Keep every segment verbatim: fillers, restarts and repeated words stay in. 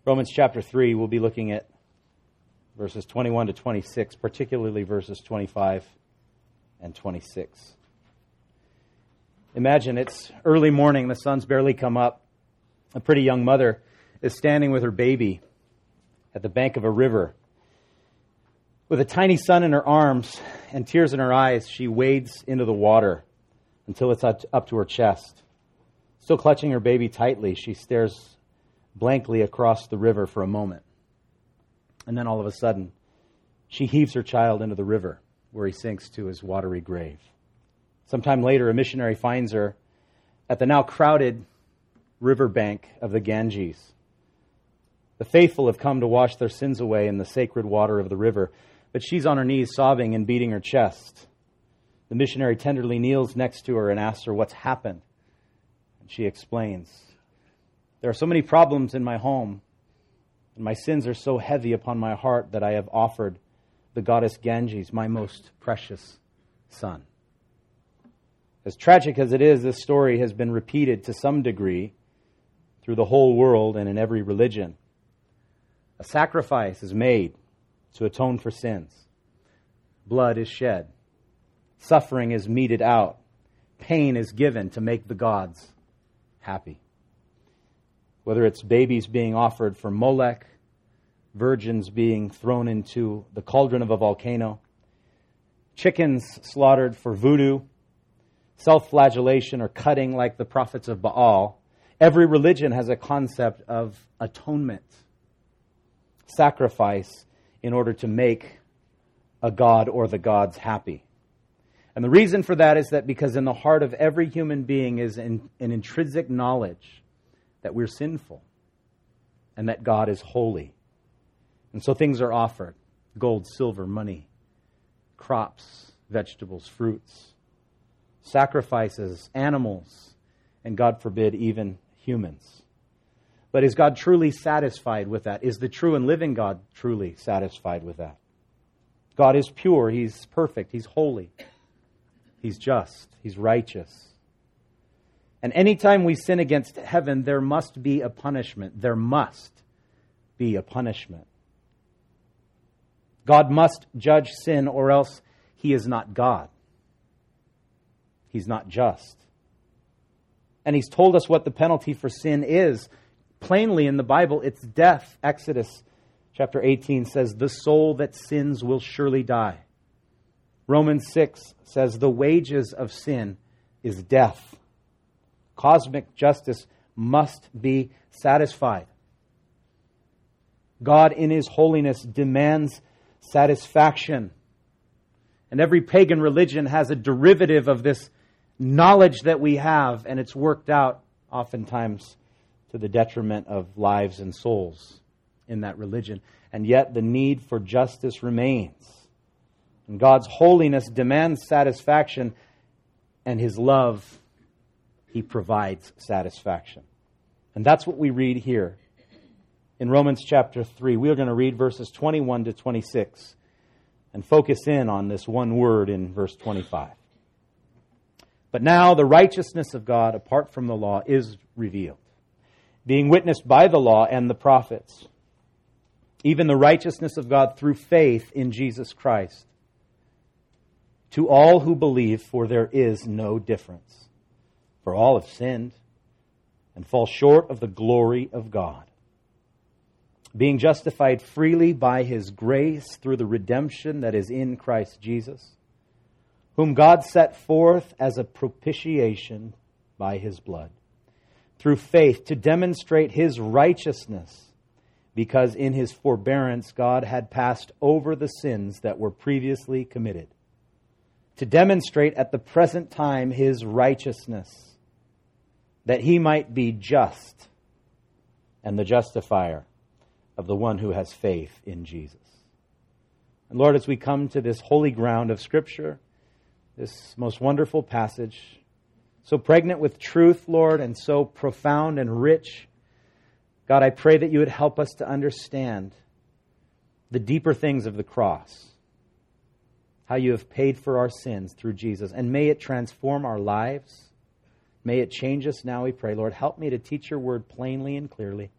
Romans chapter three, we'll be looking at verses twenty-one to twenty-six, particularly verses twenty-five and twenty-six. Imagine it's early morning, the sun's barely come up. A pretty young mother is standing with her baby at the bank of a river. With a tiny son in her arms and tears in her eyes, she wades into the water until it's up to her chest. Still clutching her baby tightly, she stares blankly across the river for a moment. And then all of a sudden, she heaves her child into the river, where he sinks to his watery grave. Sometime later, a missionary finds her at the now crowded riverbank of the Ganges. The faithful have come to wash their sins away in the sacred water of the river, but she's on her knees sobbing and beating her chest. The missionary tenderly kneels next to her and asks her what's happened. And she explains, "There are so many problems in my home, and my sins are so heavy upon my heart that I have offered the goddess Ganges my most precious son." As tragic as it is, this story has been repeated to some degree through the whole world and in every religion. A sacrifice is made to atone for sins. Blood is shed. Suffering is meted out. Pain is given to make the gods happy. Whether it's babies being offered for Molech, virgins being thrown into the cauldron of a volcano, chickens slaughtered for voodoo, self-flagellation or cutting like the prophets of Baal, every religion has a concept of atonement, sacrifice in order to make a god or the gods happy. And the reason for that is that because in the heart of every human being is an, an intrinsic knowledge that we're sinful and that God is holy. And so things are offered: gold, silver, money, crops, vegetables, fruits, sacrifices, animals, and God forbid, even humans. But is God truly satisfied with that? Is the true and living God truly satisfied with that? God is pure, He's perfect, He's holy, He's just, He's righteous. And anytime we sin against heaven, there must be a punishment. There must be a punishment. God must judge sin, or else He is not God. He's not just. And He's told us what the penalty for sin is. Plainly in the Bible, it's death. Exodus chapter eighteen says, "The soul that sins will surely die." Romans six says, "The wages of sin is death." Cosmic justice must be satisfied. God in His holiness demands satisfaction. And every pagan religion has a derivative of this knowledge that we have, and it's worked out oftentimes to the detriment of lives and souls in that religion. And yet the need for justice remains. And God's holiness demands satisfaction, and His love, He provides satisfaction. And that's what we read here in Romans chapter three. We are going to read verses twenty-one to twenty-six and focus in on this one word in verse twenty-five. "But now the righteousness of God apart from the law is revealed, being witnessed by the law and the prophets, even the righteousness of God through faith in Jesus Christ, to all who believe, for there is no difference. For all have sinned and fall short of the glory of God, being justified freely by His grace through the redemption that is in Christ Jesus, whom God set forth as a propitiation by His blood, through faith to demonstrate His righteousness, because in His forbearance God had passed over the sins that were previously committed, to demonstrate at the present time His righteousness, that He might be just and the justifier of the one who has faith in Jesus." And Lord, as we come to this holy ground of Scripture, this most wonderful passage, so pregnant with truth, Lord, and so profound and rich, God, I pray that You would help us to understand the deeper things of the cross, how You have paid for our sins through Jesus, and may it transform our lives. May it change us now, we pray. Lord, help me to teach Your word plainly and clearly.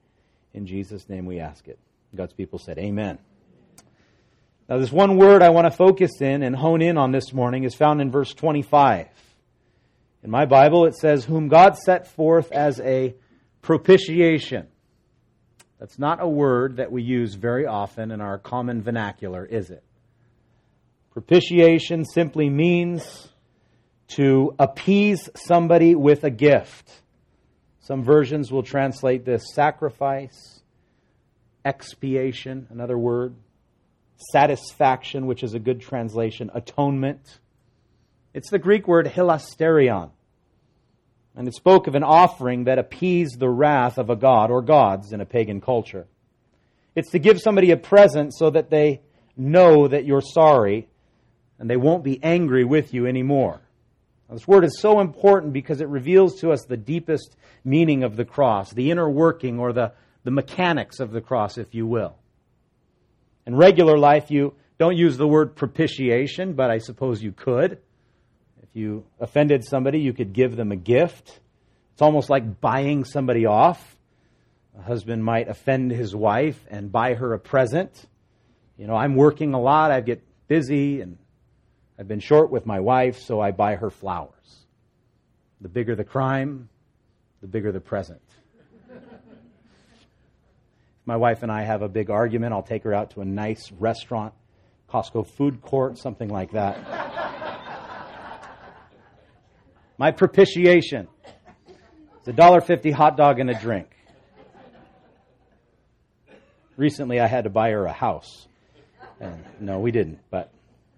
In Jesus' name we ask it. God's people said, amen. Now this one word I want to focus in and hone in on this morning is found in verse twenty-five. In my Bible it says, whom God set forth as a propitiation. That's not a word that we use very often in our common vernacular, is it? Propitiation simply means to appease somebody with a gift. Some versions will translate this sacrifice, expiation, another word, satisfaction, which is a good translation, atonement. It's the Greek word hilasterion. And it spoke of an offering that appeased the wrath of a god or gods in a pagan culture. It's to give somebody a present so that they know that you're sorry and they won't be angry with you anymore. Now, this word is so important because it reveals to us the deepest meaning of the cross, the inner working or the, the mechanics of the cross, if you will. In regular life, you don't use the word propitiation, but I suppose you could. If you offended somebody, you could give them a gift. It's almost like buying somebody off. A husband might offend his wife and buy her a present. You know, I'm working a lot, I get busy, and I've been short with my wife, so I buy her flowers. The bigger the crime, the bigger the present. If my wife and I have a big argument, I'll take her out to a nice restaurant, Costco food court, something like that. My propitiation is a one dollar fifty hot dog and a drink. Recently, I had to buy her a house. And no, we didn't, but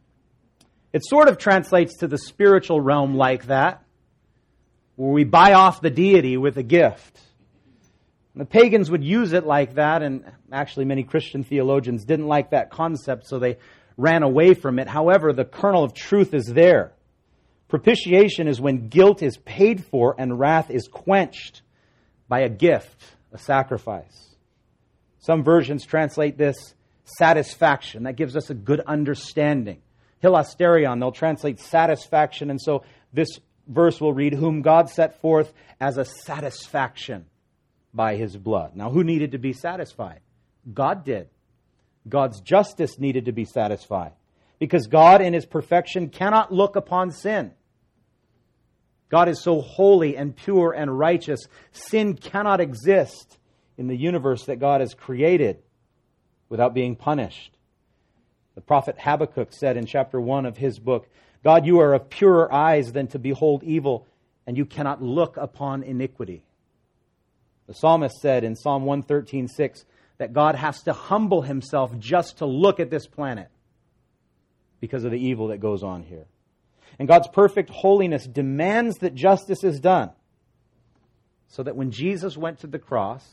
it sort of translates to the spiritual realm like that, where we buy off the deity with a gift. And the pagans would use it like that, and actually many Christian theologians didn't like that concept, so they ran away from it. However, the kernel of truth is there. Propitiation is when guilt is paid for and wrath is quenched by a gift, a sacrifice. Some versions translate this satisfaction. That gives us a good understanding. Hilasterion, they'll translate satisfaction. And so this verse will read, whom God set forth as a satisfaction by His blood. Now, who needed to be satisfied? God did. God's justice needed to be satisfied. Because God in His perfection cannot look upon sin. God is so holy and pure and righteous, sin cannot exist in the universe that God has created without being punished. The prophet Habakkuk said in chapter one of his book, God, you are of purer eyes than to behold evil, and you cannot look upon iniquity. The psalmist said in Psalm one thirteen six that God has to humble Himself just to look at this planet because of the evil that goes on here. And God's perfect holiness demands that justice is done, so that when Jesus went to the cross,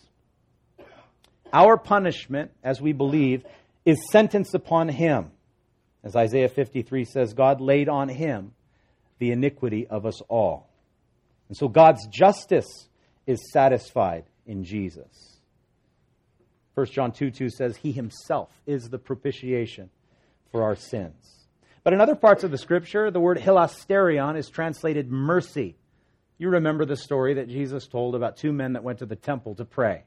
our punishment, as we believe, is sentenced upon Him. As Isaiah fifty-three says, God laid on Him the iniquity of us all. And so God's justice is satisfied in Jesus. First John two two says, He Himself is the propitiation for our sins. But in other parts of the Scripture, the word hilasterion is translated mercy. You remember the story that Jesus told about two men that went to the temple to pray.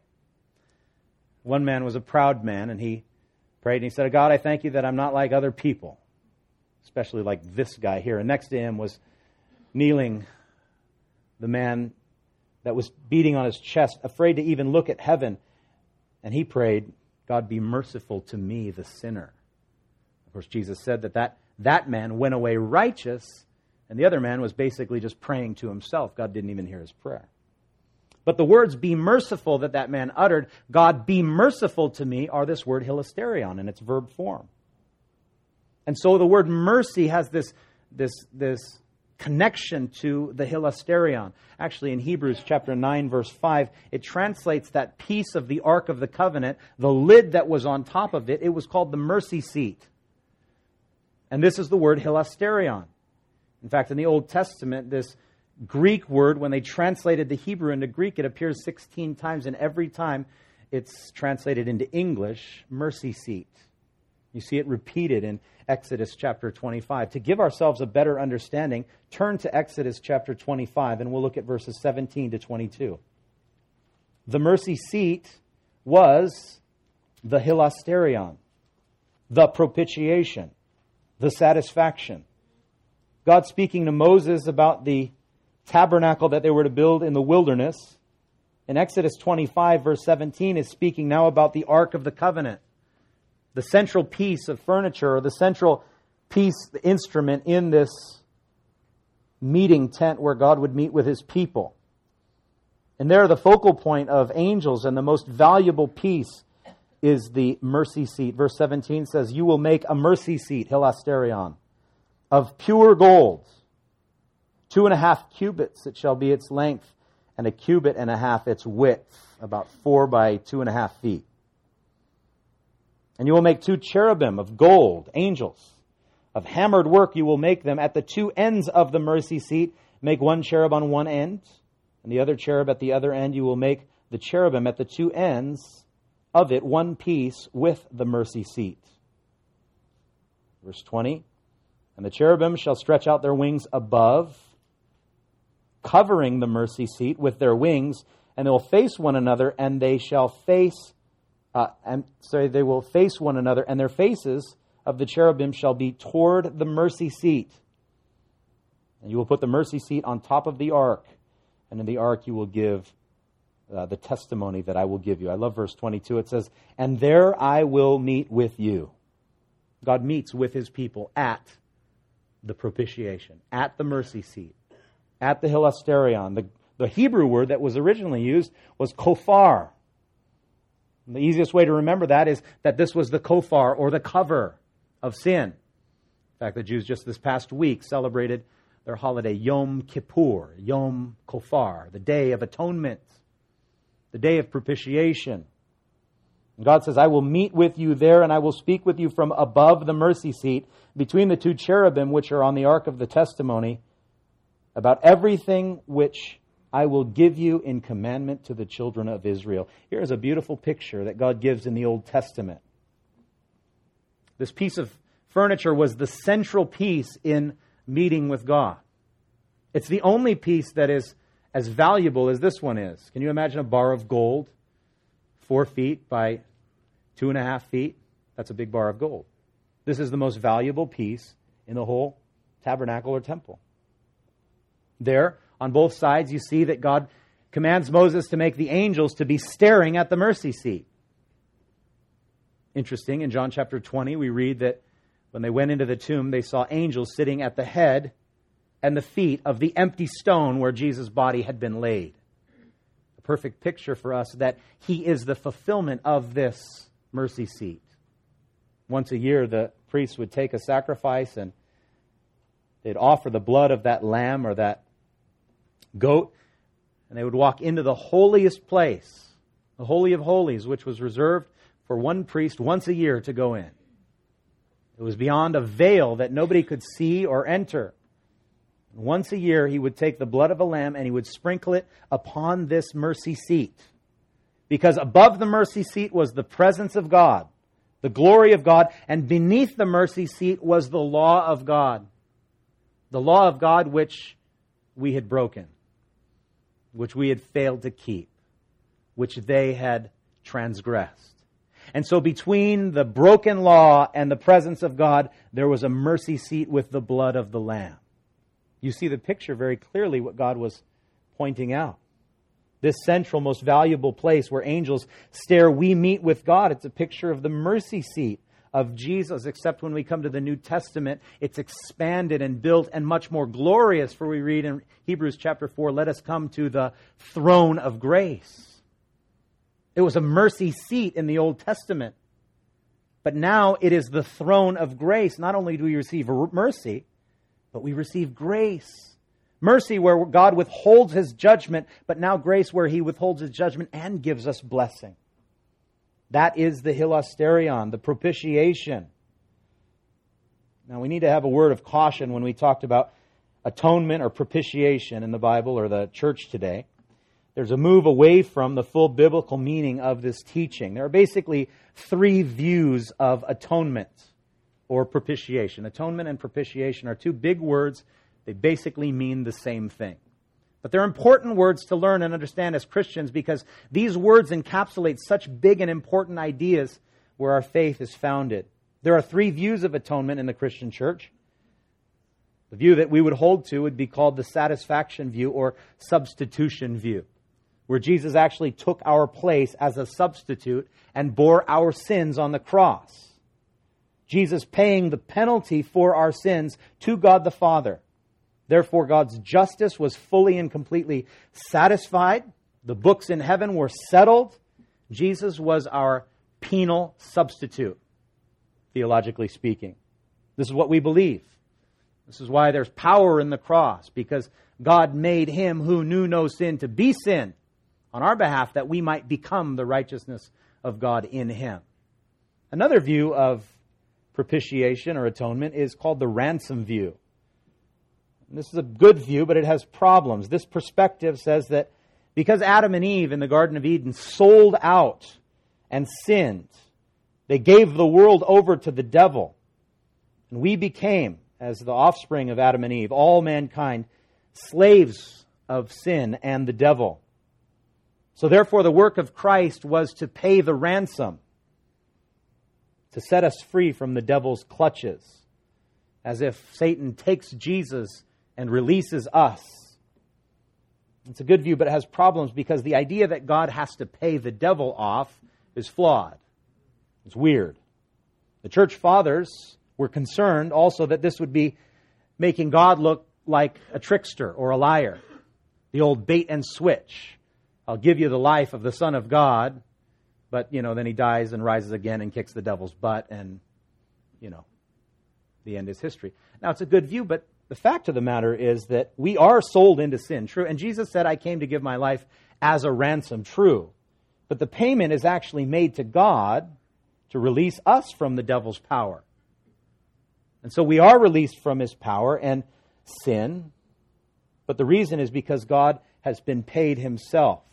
One man was a proud man, and he prayed, and he said, God, I thank you that I'm not like other people, especially like this guy here. And next to him was kneeling the man that was beating on his chest, afraid to even look at heaven. And he prayed, God, be merciful to me, the sinner. Of course, Jesus said that that, that man went away righteous, and the other man was basically just praying to himself. God didn't even hear his prayer. But the words, be merciful, that that man uttered, God, be merciful to me, are this word hilasterion in its verb form. And so the word mercy has this, this, this connection to the hilasterion. Actually, in Hebrews chapter nine, verse five, it translates that piece of the Ark of the Covenant, the lid that was on top of it, it was called the mercy seat. And this is the word hilasterion. In fact, in the Old Testament, this Greek word, when they translated the Hebrew into Greek, it appears sixteen times, and every time it's translated into English, mercy seat. You see it repeated in Exodus chapter twenty-five. To give ourselves a better understanding, turn to Exodus chapter twenty-five, and we'll look at verses seventeen to twenty-two. The mercy seat was the hilasterion, the propitiation, the satisfaction. God speaking to Moses about the tabernacle that they were to build in the wilderness. In Exodus twenty-five, verse seventeen, is speaking now about the Ark of the Covenant, the central piece of furniture, or the central piece, the instrument in this meeting tent where God would meet with His people. And there, the focal point of angels and the most valuable piece is the mercy seat. Verse seventeen says, "You will make a mercy seat," hilasterion, "of pure gold. Two and a half cubits it shall be its length, and a cubit and a half its width," about four by two and a half feet. "And you will make two cherubim of gold, angels. Of hammered work you will make them. At the two ends of the mercy seat, make one cherub on one end, and the other cherub at the other end. You will make the cherubim at the two ends of it one piece with the mercy seat." Verse twenty, "And the cherubim shall stretch out their wings above, covering the mercy seat with their wings, and they will face one another, and they shall face, uh, and sorry, they will face one another, and their faces of the cherubim shall be toward the mercy seat. And you will put the mercy seat on top of the ark, and in the ark you will give uh, the testimony that I will give you." I love verse twenty-two. It says, "And there I will meet with you." God meets with His people at the propitiation, at the mercy seat, at the hilasterion. The, the Hebrew word that was originally used was kofar. And the easiest way to remember that is that this was the kofar, or the cover of sin. In fact, the Jews just this past week celebrated their holiday Yom Kippur, Yom Kofar, the Day of Atonement, the Day of Propitiation. And God says, "I will meet with you there, and I will speak with you from above the mercy seat, between the two cherubim which are on the ark of the testimony, about everything which I will give you in commandment to the children of Israel." Here is a beautiful picture that God gives in the Old Testament. This piece of furniture was the central piece in meeting with God. It's the only piece that is as valuable as this one is. Can you imagine a bar of gold, four feet by two and a half feet? That's a big bar of gold. This is the most valuable piece in the whole tabernacle or temple. There, on both sides, you see that God commands Moses to make the angels to be staring at the mercy seat. Interesting, in John chapter twenty, we read that when they went into the tomb, they saw angels sitting at the head and the feet of the empty stone where Jesus' body had been laid. A perfect picture for us that He is the fulfillment of this mercy seat. Once a year, the priests would take a sacrifice and they'd offer the blood of that lamb or that goat, and they would walk into the holiest place, the Holy of Holies, which was reserved for one priest once a year to go in. It was beyond a veil that nobody could see or enter. Once a year, he would take the blood of a lamb and he would sprinkle it upon this mercy seat. Because above the mercy seat was the presence of God, the glory of God, and beneath the mercy seat was the law of God. The law of God which we had broken, which we had failed to keep, which they had transgressed. And so between the broken law and the presence of God, there was a mercy seat with the blood of the Lamb. You see the picture very clearly what God was pointing out. This central, most valuable place where angels stare, we meet with God. It's a picture of the mercy seat of Jesus, except when we come to the New Testament, it's expanded and built and much more glorious. For we read in Hebrews chapter four, let us come to the throne of grace. It was a mercy seat in the Old Testament. But now it is the throne of grace. Not only do we receive mercy, but we receive grace. Mercy where God withholds His judgment, but now grace where He withholds His judgment and gives us blessing. That is the hilasterion, the propitiation. Now we need to have a word of caution when we talked about atonement or propitiation in the Bible or the church today. There's a move away from the full biblical meaning of this teaching. There are basically three views of atonement or propitiation. Atonement and propitiation are two big words. They basically mean the same thing. But they're important words to learn and understand as Christians because these words encapsulate such big and important ideas where our faith is founded. There are three views of atonement in the Christian church. The view that we would hold to would be called the satisfaction view or substitution view, where Jesus actually took our place as a substitute and bore our sins on the cross. Jesus paying the penalty for our sins to God the Father. Therefore, God's justice was fully and completely satisfied. The books in heaven were settled. Jesus was our penal substitute, theologically speaking. This is what we believe. This is why there's power in the cross, because God made Him who knew no sin to be sin on our behalf that we might become the righteousness of God in Him. Another view of propitiation or atonement is called the ransom view. And this is a good view, but it has problems. This perspective says that because Adam and Eve in the Garden of Eden sold out and sinned, they gave the world over to the devil. And we became, as the offspring of Adam and Eve, all mankind, slaves of sin and the devil. So therefore the work of Christ was to pay the ransom, to set us free from the devil's clutches, as if Satan takes Jesus and releases us. It's a good view, but it has problems because the idea that God has to pay the devil off is flawed. It's weird. The church fathers were concerned also that this would be making God look like a trickster or a liar. The old bait and switch. I'll give you the life of the Son of God, but, you know, then He dies and rises again and kicks the devil's butt and, you know, the end is history. Now, it's a good view, but the fact of the matter is that we are sold into sin, true. And Jesus said, I came to give my life as a ransom, true. But the payment is actually made to God to release us from the devil's power. And so we are released from his power and sin, but the reason is because God has been paid Himself.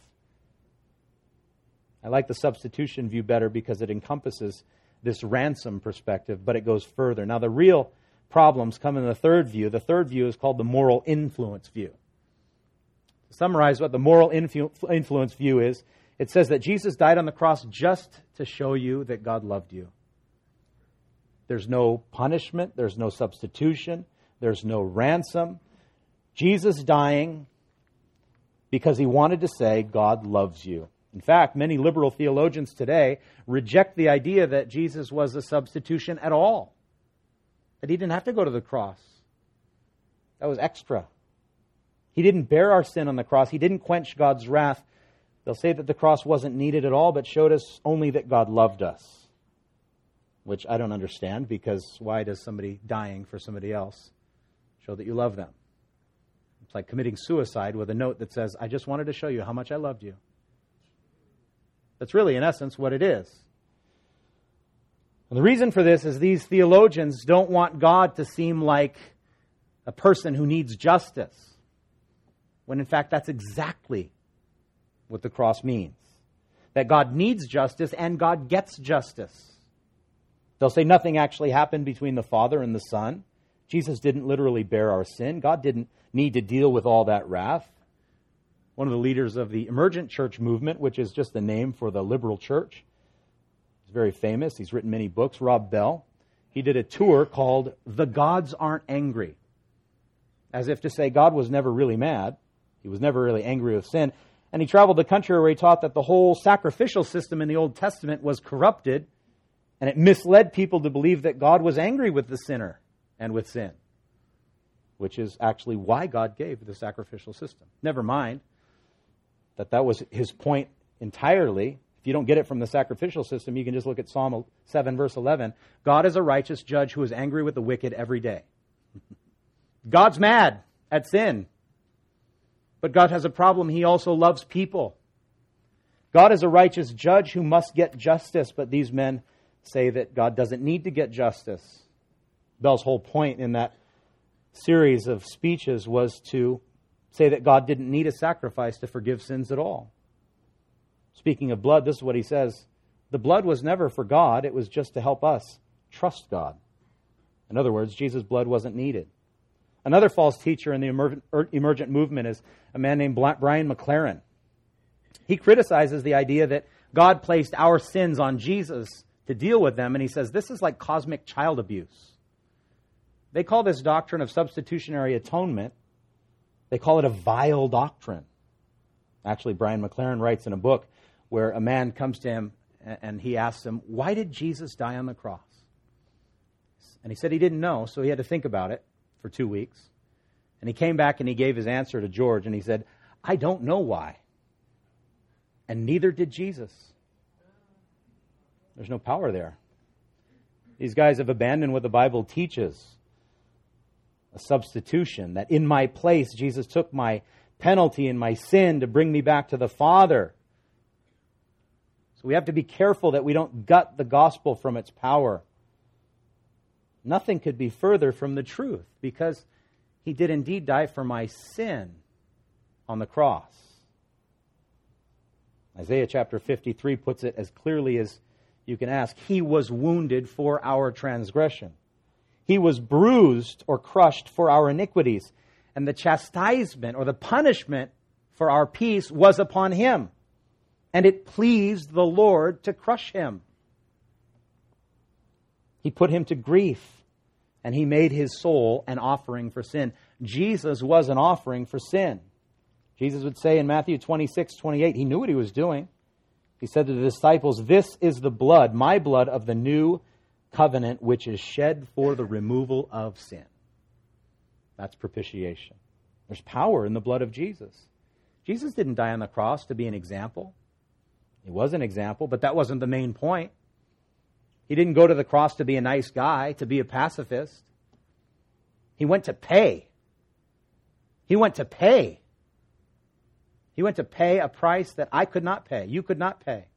I like the substitution view better because it encompasses this ransom perspective, but it goes further. Now, the real problems come in the third view. The third view is called the moral influence view. To summarize what the moral influ- influence view is, it says that Jesus died on the cross just to show you that God loved you. There's no punishment. There's no substitution. There's no ransom. Jesus dying because He wanted to say God loves you. In fact, many liberal theologians today reject the idea that Jesus was a substitution at all. That He didn't have to go to the cross. That was extra. He didn't bear our sin on the cross. He didn't quench God's wrath. They'll say that the cross wasn't needed at all, but showed us only that God loved us. Which I don't understand, because why does somebody dying for somebody else show that you love them? It's like committing suicide with a note that says, I just wanted to show you how much I loved you. That's really, in essence, what it is. And the reason for this is these theologians don't want God to seem like a person who needs justice, when in fact that's exactly what the cross means. That God needs justice and God gets justice. They'll say nothing actually happened between the Father and the Son. Jesus didn't literally bear our sin. God didn't need to deal with all that wrath. One of the leaders of the emergent church movement, which is just the name for the liberal church, he's very famous. He's written many books, Rob Bell. He did a tour called The Gods Aren't Angry, as if to say God was never really mad. He was never really angry with sin. And he traveled the country where he taught that the whole sacrificial system in the Old Testament was corrupted, and it misled people to believe that God was angry with the sinner and with sin, which is actually why God gave the sacrificial system. Never mind that that was his point entirely. If you don't get it from the sacrificial system, you can just look at Psalm seven, verse eleven. God is a righteous judge who is angry with the wicked every day. God's mad at sin, but God has a problem. He also loves people. God is a righteous judge who must get justice, but these men say that God doesn't need to get justice. Bell's whole point in that series of speeches was to say that God didn't need a sacrifice to forgive sins at all. Speaking of blood, this is what he says. The blood was never for God. It was just to help us trust God. In other words, Jesus' blood wasn't needed. Another false teacher in the emergent, emergent movement is a man named Brian McLaren. He criticizes the idea that God placed our sins on Jesus to deal with them, and he says this is like cosmic child abuse. They call this doctrine of substitutionary atonement, they call it a vile doctrine. Actually, Brian McLaren writes in a book where a man comes to him and he asks him, why did Jesus die on the cross? And he said he didn't know, so he had to think about it for two weeks. And he came back and he gave his answer to George, and he said, I don't know why. And neither did Jesus. There's no power there. These guys have abandoned what the Bible teaches. A substitution, that in my place, Jesus took my penalty and my sin to bring me back to the Father. So we have to be careful that we don't gut the gospel from its power. Nothing could be further from the truth, because he did indeed die for my sin on the cross. Isaiah chapter fifty-three puts it as clearly as you can ask. He was wounded for our transgression. He was bruised or crushed for our iniquities. And the chastisement or the punishment for our peace was upon him. And it pleased the Lord to crush him. He put him to grief, and he made his soul an offering for sin. Jesus was an offering for sin. Jesus would say in Matthew twenty-six, twenty-eight, he knew what he was doing. He said to the disciples, this is the blood, my blood of the new covenant, which is shed for the removal of sin. That's propitiation. There's power in the blood of Jesus. Jesus didn't die on the cross to be an example. He was an example, but that wasn't the main point. He didn't go to the cross to be a nice guy, to be a pacifist. He went to pay. He went to pay. He went to pay a price that I could not pay. You could not pay.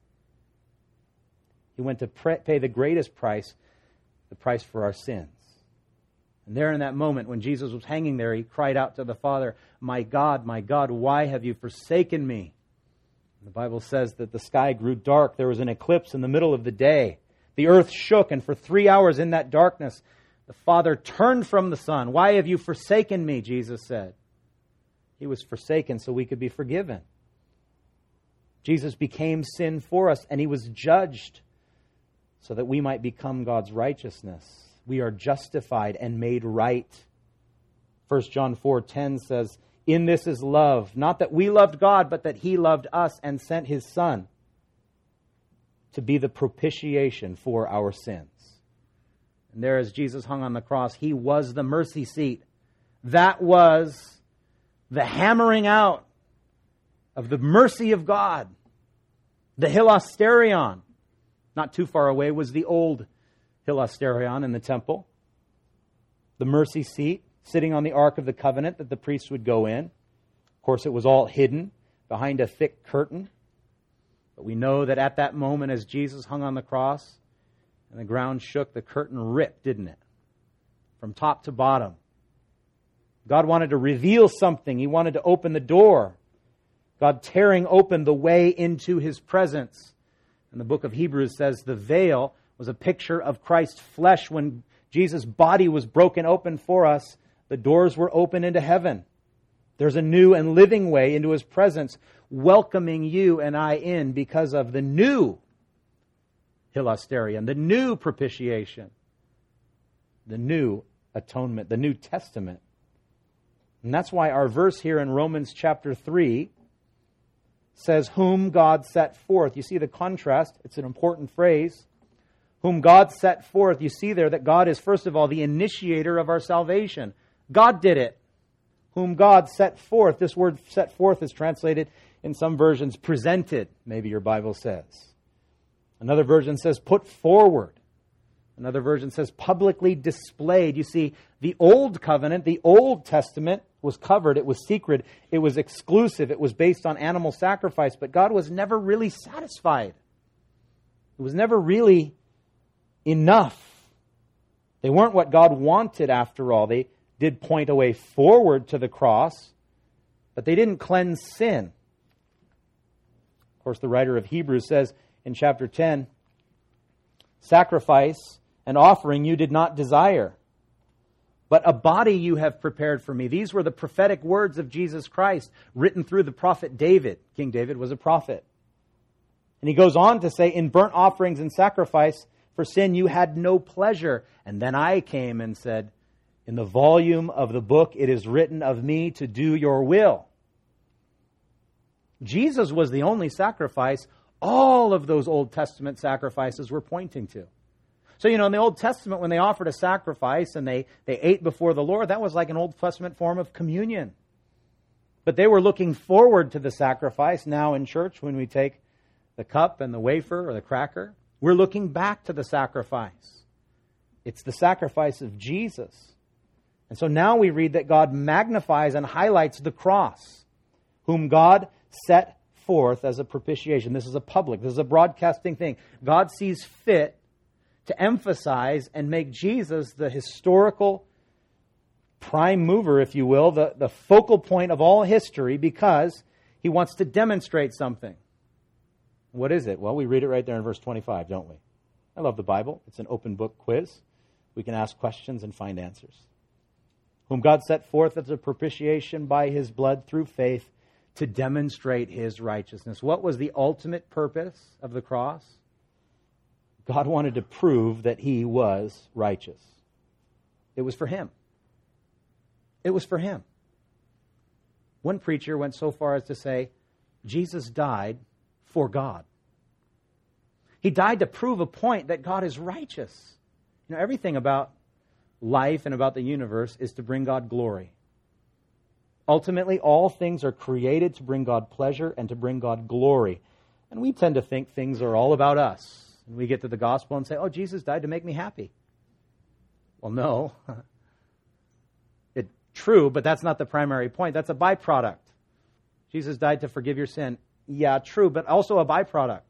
He went to pay the greatest price, the price for our sins. And there in that moment when Jesus was hanging there, he cried out to the Father, my God, my God, why have you forsaken me? And the Bible says that the sky grew dark. There was an eclipse in the middle of the day. The earth shook, and for three hours in that darkness, the Father turned from the Son. Why have you forsaken me? Jesus said. He was forsaken so we could be forgiven. Jesus became sin for us, and he was judged so that we might become God's righteousness. We are justified and made right. First John four ten says, in this is love, not that we loved God, but that he loved us and sent his Son to be the propitiation for our sins. And there as Jesus hung on the cross, he was the mercy seat. That was the hammering out of the mercy of God. The hilasterion, not too far away, was the old hilasterion in the temple. The mercy seat, sitting on the Ark of the Covenant that the priests would go in. Of course, it was all hidden behind a thick curtain. But we know that at that moment, as Jesus hung on the cross and the ground shook, the curtain ripped, didn't it? From top to bottom. God wanted to reveal something. He wanted to open the door. God tearing open the way into his presence. And the book of Hebrews says the veil was a picture of Christ's flesh. When Jesus' body was broken open for us, the doors were open into heaven. There's a new and living way into his presence, welcoming you and I in because of the new hilasterion, the new propitiation, the new atonement, the New Testament. And that's why our verse here in Romans chapter three says, whom God set forth. You see the contrast. It's an important phrase. Whom God set forth. You see there that God is, first of all, the initiator of our salvation. God did it. Whom God set forth. This word set forth is translated in some versions presented, maybe your Bible says. Another version says put forward. Another version says publicly displayed. You see, the Old Covenant, the Old Testament was covered. It was secret. It was exclusive. It was based on animal sacrifice. But God was never really satisfied. It was never really enough. They weren't what God wanted after all. They did point a way forward to the cross, but they didn't cleanse sin. Of course, the writer of Hebrews says in chapter ten, sacrifice and offering you did not desire, but a body you have prepared for me. These were the prophetic words of Jesus Christ written through the prophet David. King David was a prophet. And he goes on to say, in burnt offerings and sacrifice for sin you had no pleasure. And then I came and said, in the volume of the book it is written of me to do your will. Jesus was the only sacrifice all of those Old Testament sacrifices were pointing to. So, you know, in the Old Testament, when they offered a sacrifice and they, they ate before the Lord, that was like an Old Testament form of communion. But they were looking forward to the sacrifice. Now in church, when we take the cup and the wafer or the cracker, we're looking back to the sacrifice. It's the sacrifice of Jesus. And so now we read that God magnifies and highlights the cross, whom God set forth as a propitiation. This is a public, this is a broadcasting thing. God sees fit to emphasize and make Jesus the historical prime mover, if you will, the, the focal point of all history, because he wants to demonstrate something. What is it? Well, we read it right there in verse twenty-five, don't we? I love the Bible. It's an open book quiz. We can ask questions and find answers. Whom God set forth as a propitiation by his blood through faith to demonstrate his righteousness. What was the ultimate purpose of the cross? God wanted to prove that he was righteous. It was for him. It was for him. One preacher went so far as to say, Jesus died for God. He died to prove a point that God is righteous. You know, everything about life and about the universe is to bring God glory. Ultimately, all things are created to bring God pleasure and to bring God glory. And we tend to think things are all about us. And we get to the gospel and say, oh, Jesus died to make me happy. Well, no. It's true, but that's not the primary point. That's a byproduct. Jesus died to forgive your sin. Yeah, true, but also a byproduct.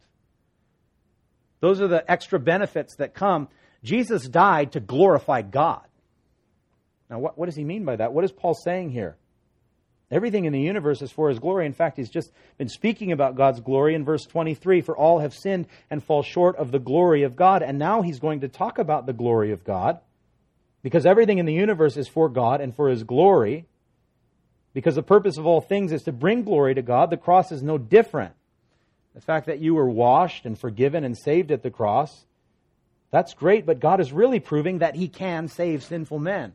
Those are the extra benefits that come. Jesus died to glorify God. Now, what, what does he mean by that? What is Paul saying here? Everything in the universe is for his glory. In fact, he's just been speaking about God's glory in verse twenty-three. For all have sinned and fall short of the glory of God. And now he's going to talk about the glory of God. Because everything in the universe is for God and for his glory. Because the purpose of all things is to bring glory to God. The cross is no different. The fact that you were washed and forgiven and saved at the cross, that's great, but God is really proving that he can save sinful men.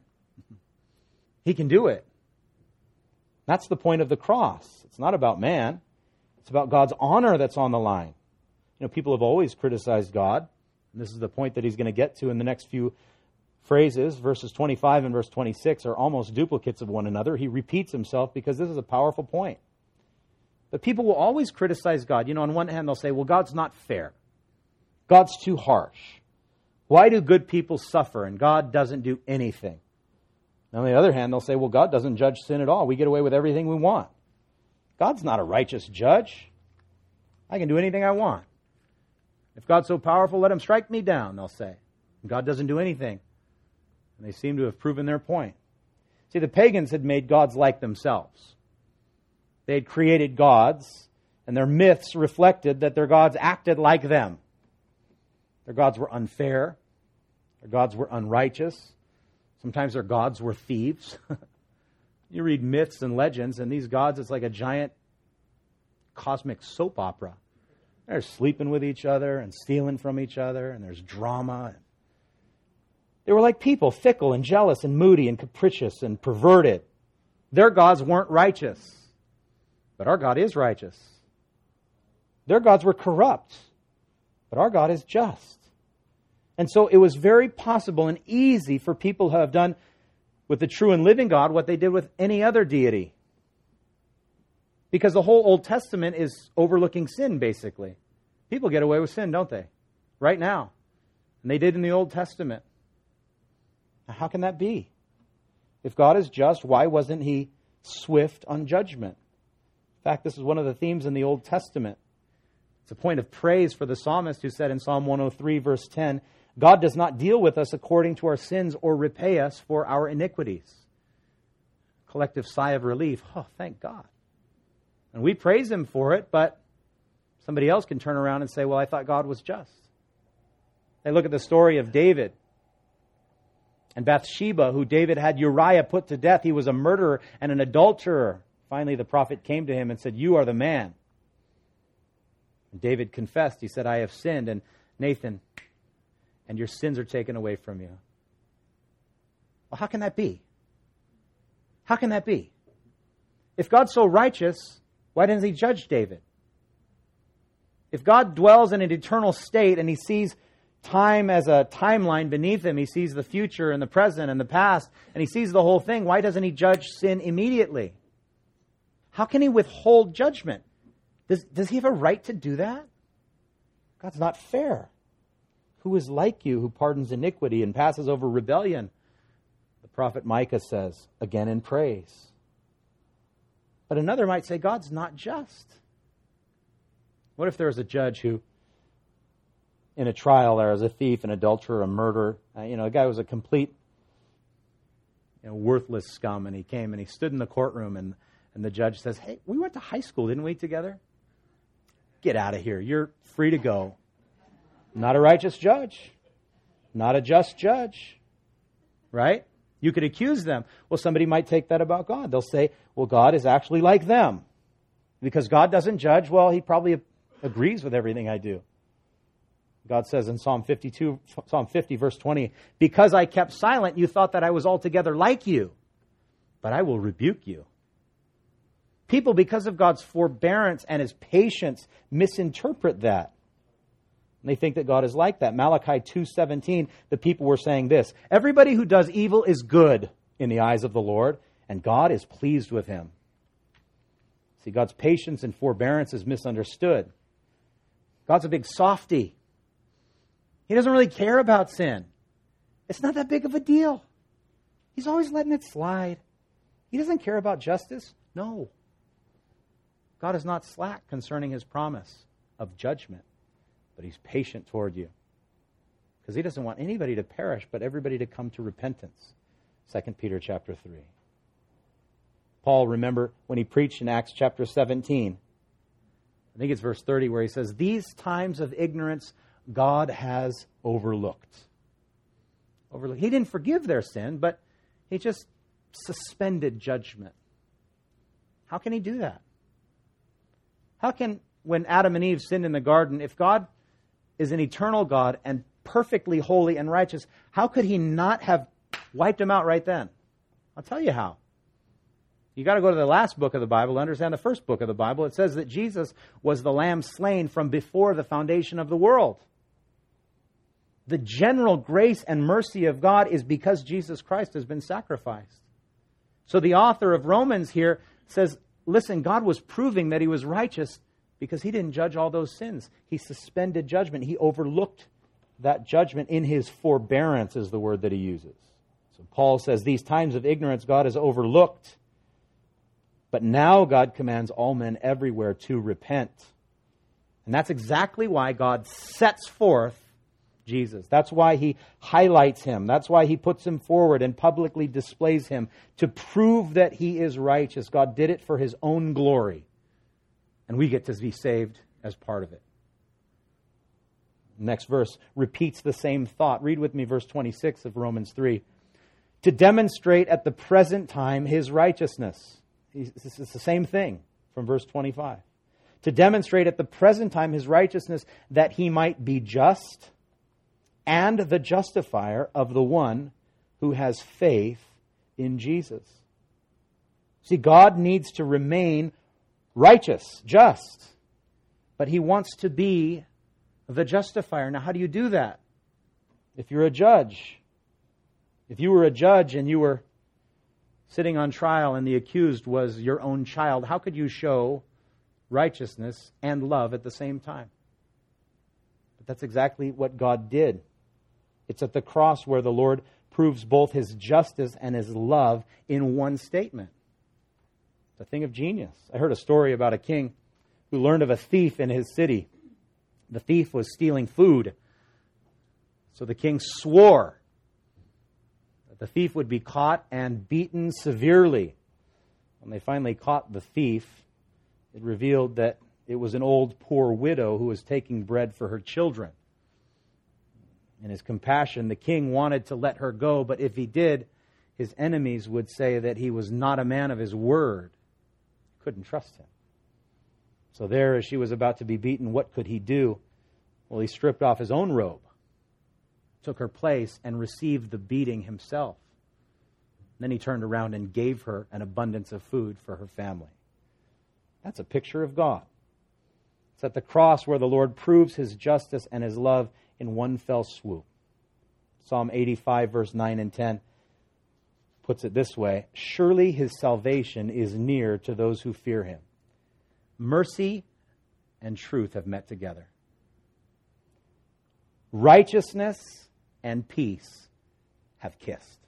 He can do it. That's the point of the cross. It's not about man. It's about God's honor that's on the line. You know, people have always criticized God. And this is the point that he's going to get to in the next few phrases. Verses twenty-five and verse twenty-six are almost duplicates of one another. He repeats himself because this is a powerful point. But people will always criticize God. You know, on one hand, they'll say, well, God's not fair. God's too harsh. Why do good people suffer and God doesn't do anything? And on the other hand, they'll say, well, God doesn't judge sin at all. We get away with everything we want. God's not a righteous judge. I can do anything I want. If God's so powerful, let him strike me down, they'll say. And God doesn't do anything. And they seem to have proven their point. See, the pagans had made gods like themselves. They had created gods, and their myths reflected that their gods acted like them. Their gods were unfair. Their gods were unrighteous. Sometimes their gods were thieves. You read myths and legends, and these gods, it's like a giant cosmic soap opera. They're sleeping with each other and stealing from each other, and there's drama. They were like people, fickle and jealous and moody and capricious and perverted. Their gods weren't righteous, but our God is righteous. Their gods were corrupt, but our God is just. And so it was very possible and easy for people who have done with the true and living God what they did with any other deity. Because the whole Old Testament is overlooking sin, basically. People get away with sin, don't they? Right now. And they did in the Old Testament. Now, how can that be? If God is just, why wasn't he swift on judgment? In fact, this is one of the themes in the Old Testament. It's a point of praise for the psalmist who said in Psalm one oh three, verse ten, God does not deal with us according to our sins or repay us for our iniquities. Collective sigh of relief. Oh, thank God. And we praise him for it, but somebody else can turn around and say, well, I thought God was just. They look at the story of David. And Bathsheba, who David had Uriah put to death, he was a murderer and an adulterer. Finally, the prophet came to him and said, "You are the man." And David confessed. He said, "I have sinned." And Nathan, "And your sins are taken away from you." Well, how can that be? How can that be? If God's so righteous, why didn't he judge David? If God dwells in an eternal state and he sees time as a timeline beneath him, he sees the future and the present and the past, and he sees the whole thing, why doesn't he judge sin immediately? How can he withhold judgment? Does, does he have a right to do that? God's not fair. Who is like you, who pardons iniquity and passes over rebellion? The prophet Micah says, again in praise. But another might say, God's not just. What if there was a judge who, in a trial, there was a thief, an adulterer, a murderer, uh, you know, a guy was a complete, you know, worthless scum, and he came and he stood in the courtroom, and, and the judge says, "Hey, we went to high school, didn't we, together? Get out of here. You're free to go." Not a righteous judge. Not a just judge. Right? You could accuse them. Well, somebody might take that about God. They'll say, well, God is actually like them. Because God doesn't judge, well, he probably agrees with everything I do. God says in Psalm fifty-two, Psalm fifty, verse twenty, "Because I kept silent, you thought that I was altogether like you, but I will rebuke you." People, because of God's forbearance and his patience, misinterpret that. And they think that God is like that. Malachi two seventeen, the people were saying this, "Everybody who does evil is good in the eyes of the Lord, and God is pleased with him." See, God's patience and forbearance is misunderstood. God's a big softy. He doesn't really care about sin. It's not that big of a deal. He's always letting it slide. He doesn't care about justice. No. God is not slack concerning his promise of judgment, but he's patient toward you. Because he doesn't want anybody to perish, but everybody to come to repentance. Second Peter chapter three. Paul, remember, when he preached in Acts chapter seventeen, I think it's verse thirty, where he says, "These times of ignorance God has overlooked." Overlooked. He didn't forgive their sin, but he just suspended judgment. How can he do that? How can, when Adam and Eve sinned in the garden, if God is an eternal God and perfectly holy and righteous, how could he not have wiped them out right then? I'll tell you how. You got to go to the last book of the Bible to understand the first book of the Bible. It says that Jesus was the lamb slain from before the foundation of the world. The general grace and mercy of God is because Jesus Christ has been sacrificed. So the author of Romans here says, listen, God was proving that he was righteous because he didn't judge all those sins. He suspended judgment. He overlooked that judgment in his forbearance, is the word that he uses. So Paul says, these times of ignorance God has overlooked. But now God commands all men everywhere to repent. And that's exactly why God sets forth Jesus. That's why he highlights him. That's why he puts him forward and publicly displays him to prove that he is righteous. God did it for his own glory. And we get to be saved as part of it. Next verse repeats the same thought. Read with me verse twenty-six of Romans three. To demonstrate at the present time his righteousness. This is the same thing from verse twenty-five. To demonstrate at the present time his righteousness, that he might be just and the justifier of the one who has faith in Jesus. See, God needs to remain righteous, just, but he wants to be the justifier. Now, how do you do that? If you're a judge, if you were a judge and you were sitting on trial and the accused was your own child, how could you show righteousness and love at the same time? But that's exactly what God did. It's at the cross where the Lord proves both his justice and his love in one statement. It's a thing of genius. I heard a story about a king who learned of a thief in his city. The thief was stealing food. So the king swore that the thief would be caught and beaten severely. When they finally caught the thief, it revealed that it was an old poor widow who was taking bread for her children. In his compassion, the king wanted to let her go, but if he did, his enemies would say that he was not a man of his word. Couldn't trust him. So there, as she was about to be beaten, what could he do? Well, he stripped off his own robe, took her place, and received the beating himself. Then he turned around and gave her an abundance of food for her family. That's a picture of God. It's at the cross where the Lord proves his justice and his love in one fell swoop. Psalm eighty-five, verse nine and ten puts it this way: surely his salvation is near to those who fear him. Mercy and truth have met together. Righteousness and peace have kissed.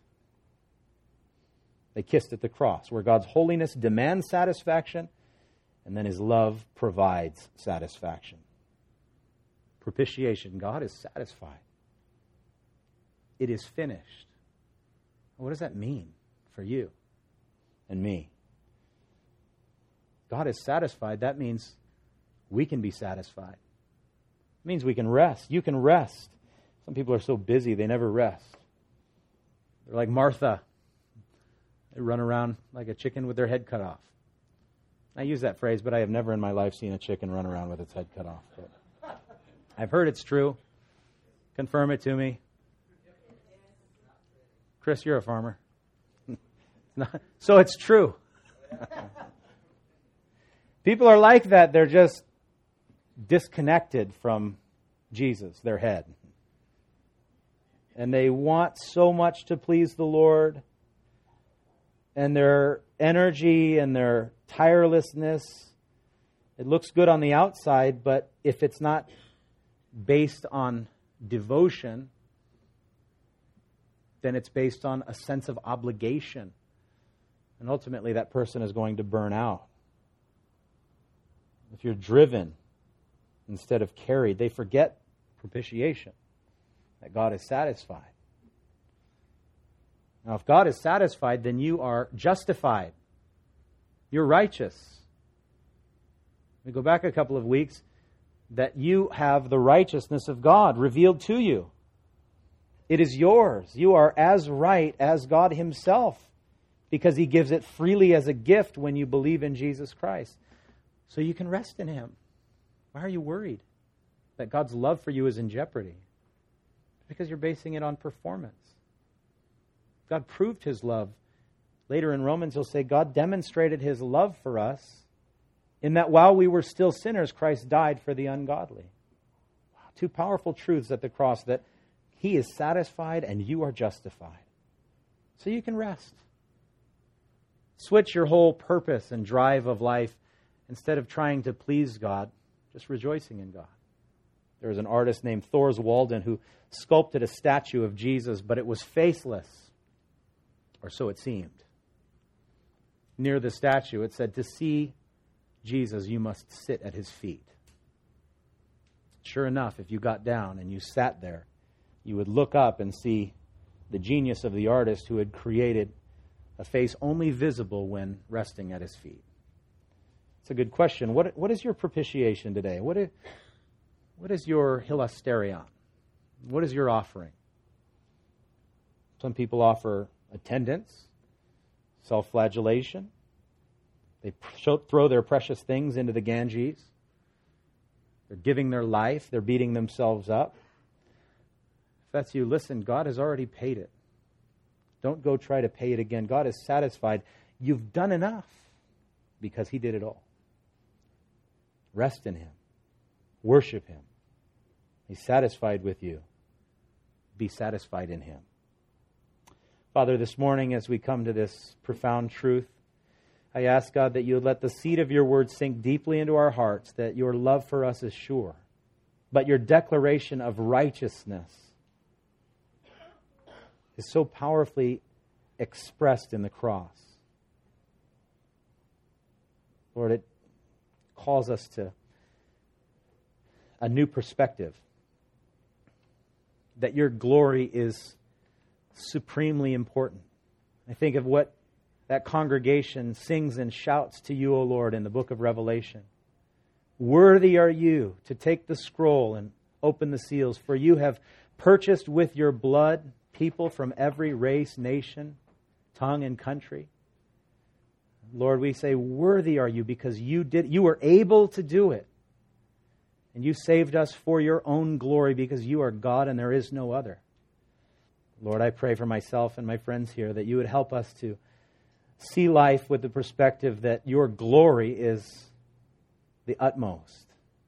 They kissed at the cross, where God's holiness demands satisfaction, and then his love provides satisfaction. Propitiation. God is satisfied. It is finished. What does that mean for you and me? God is satisfied. That means we can be satisfied. It means we can rest. You can rest. Some people are so busy they never rest. They're like Martha. They run around like a chicken with their head cut off. I use that phrase, but I have never in my life seen a chicken run around with its head cut off. But I've heard it's true. Confirm it to me. Chris, you're a farmer. So it's true. People are like that. They're just disconnected from Jesus, their head. And they want so much to please the Lord. And their energy and their tirelessness, it looks good on the outside, but if it's not based on devotion, then it's based on a sense of obligation. And ultimately that person is going to burn out. If you're driven instead of carried, they forget propitiation, that God is satisfied. Now, if God is satisfied, then you are justified. You're righteous. We go back a couple of weeks, that you have the righteousness of God revealed to you. It is yours. You are as right as God himself, because he gives it freely as a gift when you believe in Jesus Christ. So you can rest in him. Why are you worried that God's love for you is in jeopardy? Because you're basing it on performance. God proved his love. Later in Romans, he'll say, God demonstrated his love for us in that while we were still sinners, Christ died for the ungodly. Wow, two powerful truths at the cross, that he is satisfied and you are justified. So you can rest. Switch your whole purpose and drive of life. Instead of trying to please God, just rejoicing in God. There was an artist named Thors Walden who sculpted a statue of Jesus, but it was faceless, or so it seemed. Near the statue, it said, to see Jesus, you must sit at his feet. Sure enough, if you got down and you sat there, you would look up and see the genius of the artist who had created a face only visible when resting at his feet. It's a good question. What What is your propitiation today? What is, what is your hilasterion? What is your offering? Some people offer attendance, self-flagellation. They throw their precious things into the Ganges. They're giving their life. They're beating themselves up. If that's you, listen, God has already paid it. Don't go try to pay it again. God is satisfied. You've done enough because he did it all. Rest in him. Worship him. He's satisfied with you. Be satisfied in him. Father, this morning as we come to this profound truth, I ask, God, that you would let the seed of your word sink deeply into our hearts, that your love for us is sure, but your declaration of righteousness is so powerfully expressed in the cross. Lord, it calls us to a new perspective, that your glory is supremely important. I think of what that congregation sings and shouts to you, O Lord, in the book of Revelation. Worthy are you to take the scroll and open the seals, for you have purchased with your blood people from every race, nation, tongue, and country. Lord, we say, worthy are you because you did, you were able to do it. And you saved us for your own glory because you are God and there is no other. Lord, I pray for myself and my friends here that you would help us to see life with the perspective that your glory is the utmost.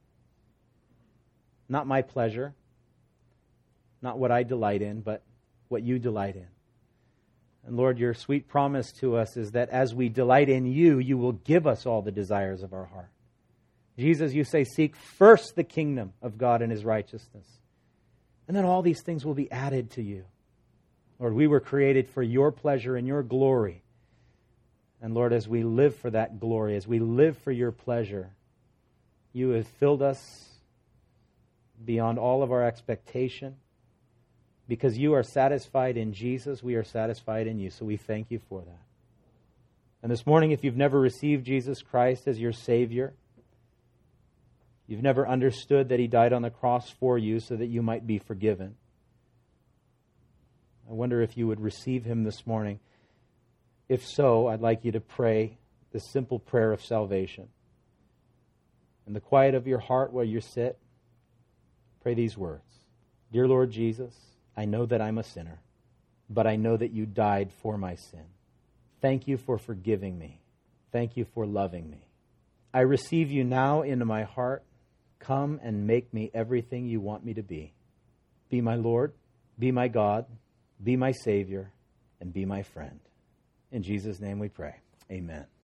Not my pleasure, not what I delight in, but what you delight in. And Lord, your sweet promise to us is that as we delight in you, you will give us all the desires of our heart. Jesus, you say, seek first the kingdom of God and his righteousness. And then all these things will be added to you. Lord, we were created for your pleasure and your glory. And Lord, as we live for that glory, as we live for your pleasure, you have filled us beyond all of our expectation. Because you are satisfied in Jesus, we are satisfied in you. So we thank you for that. And this morning, if you've never received Jesus Christ as your Savior, you've never understood that he died on the cross for you so that you might be forgiven, I wonder if you would receive him this morning. If so, I'd like you to pray this simple prayer of salvation. In the quiet of your heart where you sit, pray these words. Dear Lord Jesus, I know that I'm a sinner, but I know that you died for my sin. Thank you for forgiving me. Thank you for loving me. I receive you now into my heart. Come and make me everything you want me to be. Be my Lord, be my God, be my Savior, and be my friend. In Jesus' name we pray. Amen.